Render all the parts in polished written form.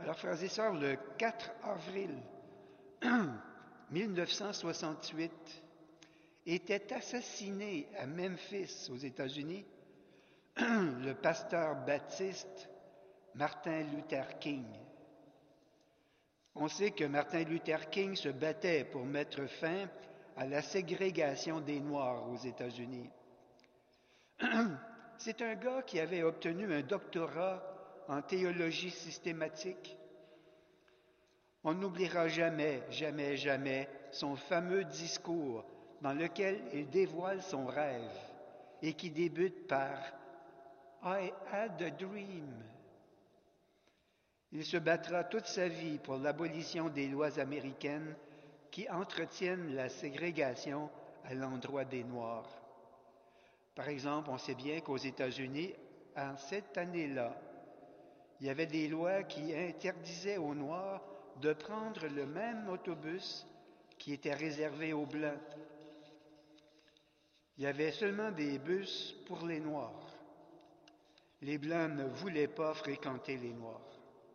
Alors, frères et sœurs, le 4 avril 1968 était assassiné à Memphis, aux États-Unis, le pasteur baptiste Martin Luther King. On sait que Martin Luther King se battait pour mettre fin à la ségrégation des Noirs aux États-Unis. C'est un gars qui avait obtenu un doctorat en théologie systématique. On n'oubliera jamais, jamais, jamais son fameux discours dans lequel il dévoile son rêve et qui débute par I had a dream. Il se battra toute sa vie pour l'abolition des lois américaines qui entretiennent la ségrégation à l'endroit des Noirs. Par exemple, on sait bien qu'aux États-Unis, en cette année-là, il y avait des lois qui interdisaient aux Noirs de prendre le même autobus qui était réservé aux Blancs. Il y avait seulement des bus pour les Noirs. Les Blancs ne voulaient pas fréquenter les Noirs.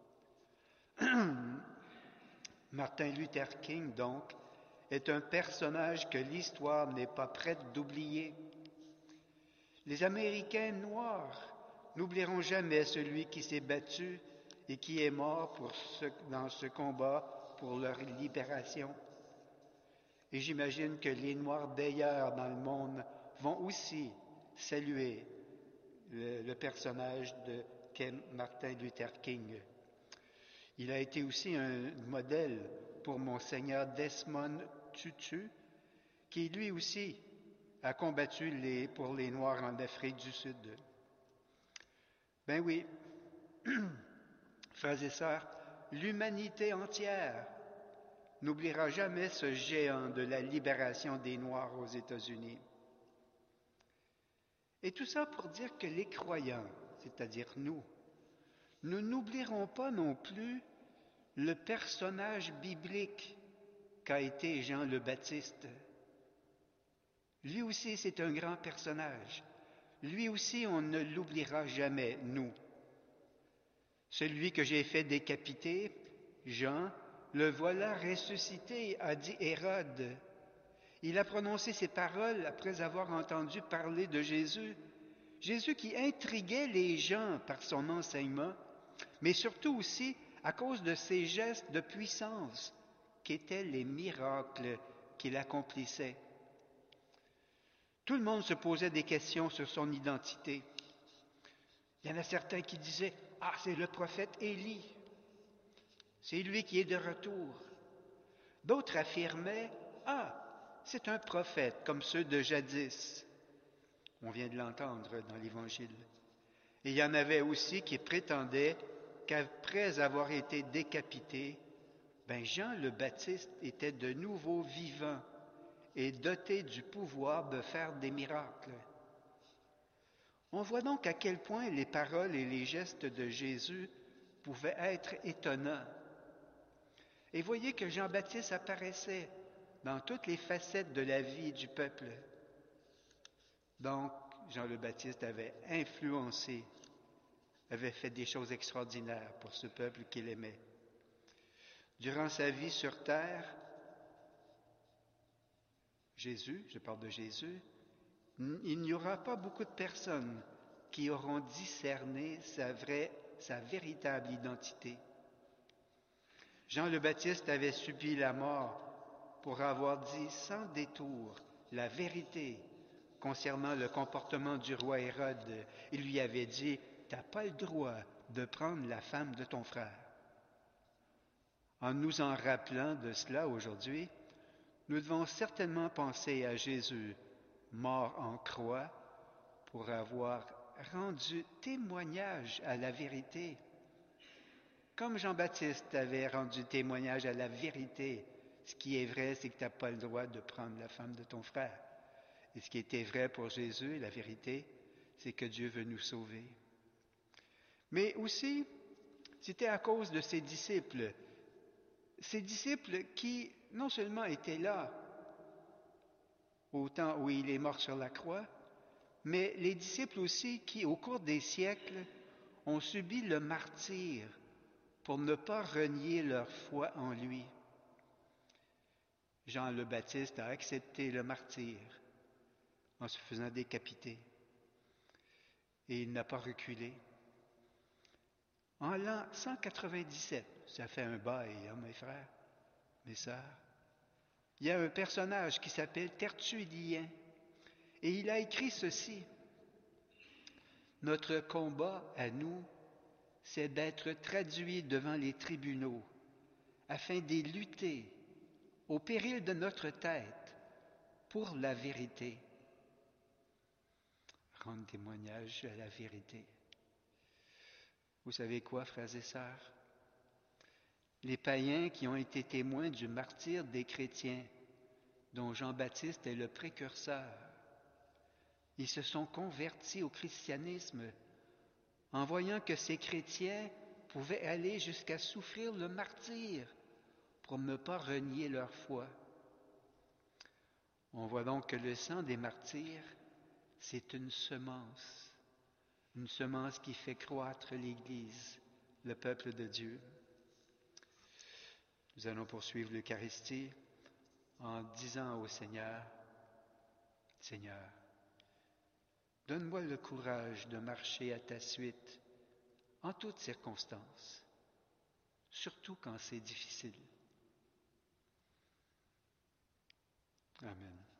Martin Luther King, donc, est un personnage que l'histoire n'est pas prête d'oublier. Les Américains noirs n'oublieront jamais celui qui s'est battu et qui est mort dans ce combat pour leur libération. Et j'imagine que les Noirs d'ailleurs dans le monde vont aussi saluer le personnage de Martin Luther King. Il a été aussi un modèle pour Monseigneur Desmond Tutu, qui lui aussi a combattu pour les Noirs en Afrique du Sud. Ben oui, frères et sœurs, l'humanité entière n'oubliera jamais ce géant de la libération des Noirs aux États-Unis. Et tout ça pour dire que les croyants, c'est-à-dire nous n'oublierons pas non plus le personnage biblique qu'a été Jean le Baptiste. Lui aussi, c'est un grand personnage. Lui aussi, on ne l'oubliera jamais, nous. Celui que j'ai fait décapiter, Jean, le voilà ressuscité, a dit Hérode. Il a prononcé ces paroles après avoir entendu parler de Jésus. Jésus qui intriguait les gens par son enseignement, mais surtout aussi à cause de ses gestes de puissance, qu'étaient les miracles qu'il accomplissait. Tout le monde se posait des questions sur son identité. Il y en a certains qui disaient « Ah, c'est le prophète Élie. C'est lui qui est de retour. » D'autres affirmaient « Ah, c'est un prophète comme ceux de jadis. » On vient de l'entendre dans l'Évangile. Et il y en avait aussi qui prétendaient qu'après avoir été décapité, Jean le Baptiste était de nouveau vivant et doté du pouvoir de faire des miracles. On voit donc à quel point les paroles et les gestes de Jésus pouvaient être étonnants. Et voyez que Jean-Baptiste apparaissait dans toutes les facettes de la vie du peuple. Donc, Jean le Baptiste avait influencé, avait fait des choses extraordinaires pour ce peuple qu'il aimait. Durant sa vie sur terre, Jésus, je parle de Jésus, il n'y aura pas beaucoup de personnes qui auront discerné sa véritable identité. Jean le Baptiste avait subi la mort pour avoir dit sans détour la vérité concernant le comportement du roi Hérode. Il lui avait dit « Tu n'as pas le droit de prendre la femme de ton frère ». En nous en rappelant de cela aujourd'hui, nous devons certainement penser à Jésus, mort en croix, pour avoir rendu témoignage à la vérité. Comme Jean-Baptiste avait rendu témoignage à la vérité, ce qui est vrai, c'est que tu n'as pas le droit de prendre la femme de ton frère. Et ce qui était vrai pour Jésus, la vérité, c'est que Dieu veut nous sauver. Mais aussi, c'était à cause de ses disciples qui non seulement étaient là au temps où il est mort sur la croix, mais les disciples aussi qui, au cours des siècles, ont subi le martyre pour ne pas renier leur foi en lui. Jean le Baptiste a accepté le martyre en se faisant décapiter et il n'a pas reculé. En l'an 197, ça fait un bail, hein, mes frères, mes sœurs, il y a un personnage qui s'appelle Tertullien et il a écrit ceci. Notre combat à nous, c'est d'être traduits devant les tribunaux afin d'y lutter au péril de notre tête pour la vérité. Rendre témoignage à la vérité. Vous savez quoi, frères et sœurs? Les païens qui ont été témoins du martyre des chrétiens, dont Jean-Baptiste est le précurseur, ils se sont convertis au christianisme en voyant que ces chrétiens pouvaient aller jusqu'à souffrir le martyre pour ne pas renier leur foi. On voit donc que le sang des martyrs, c'est une semence qui fait croître l'Église, le peuple de Dieu. Nous allons poursuivre l'Eucharistie en disant au Seigneur, Seigneur, donne-moi le courage de marcher à ta suite en toutes circonstances, surtout quand c'est difficile. Amen.